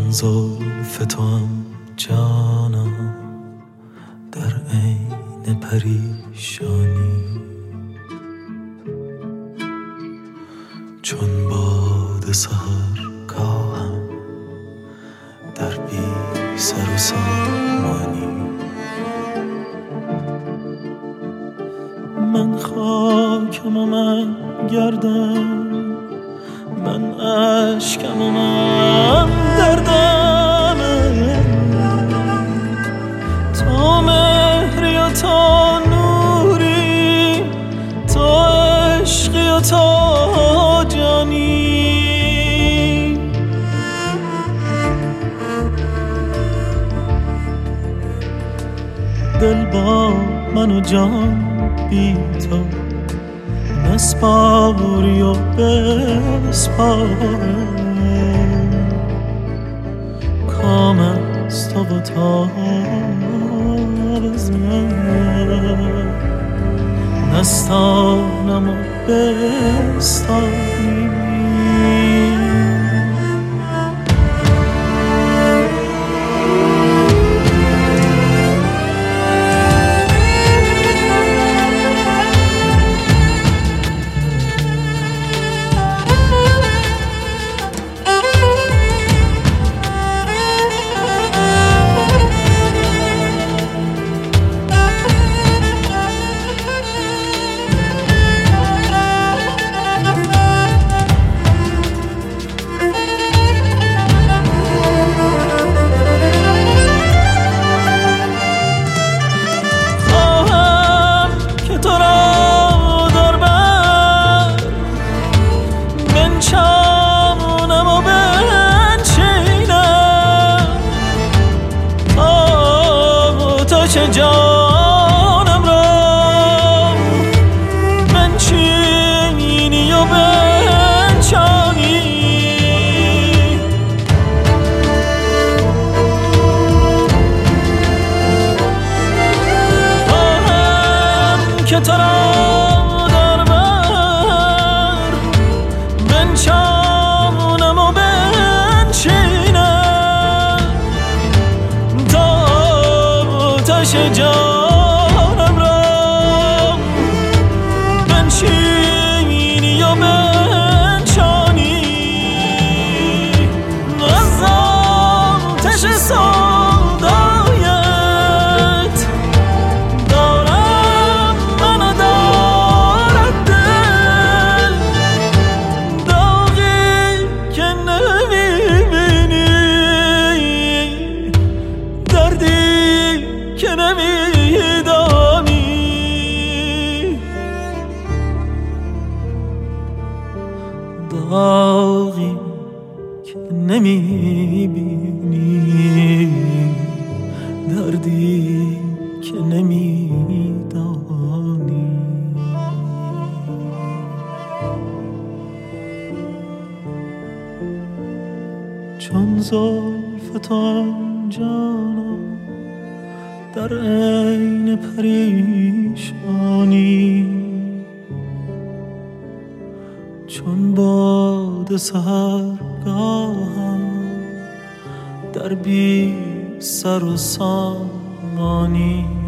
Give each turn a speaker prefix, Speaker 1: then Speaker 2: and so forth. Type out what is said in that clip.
Speaker 1: چون زلف تو هم جانم در عین پریشانی، چون باد سحرگاهم در بی سر و سامانی. من خاکم و من گردم، من عشقم و من دردم، تو مهری و تو نوری، تو عشقی و تو جانی. دل با من و جان بی تو نسپاری و بسپاره، کام از تو و تاب از من نستانم و بستانی. جانم را بنشینی و بنشانی، خواهم که تو را در بر بنشانم و بنشینم تا آتش جانم را بنشینی و بنشانی. از آتش سودایت دارم من و دارد دل، داغی که نمیبینی، دردی که نمیدانی، داغی که نمیبینی، دردی که نمیدانی. چون زلف تو جانم در عین پریشانی، چون باد سحرگاهم در بی سر و سامانی.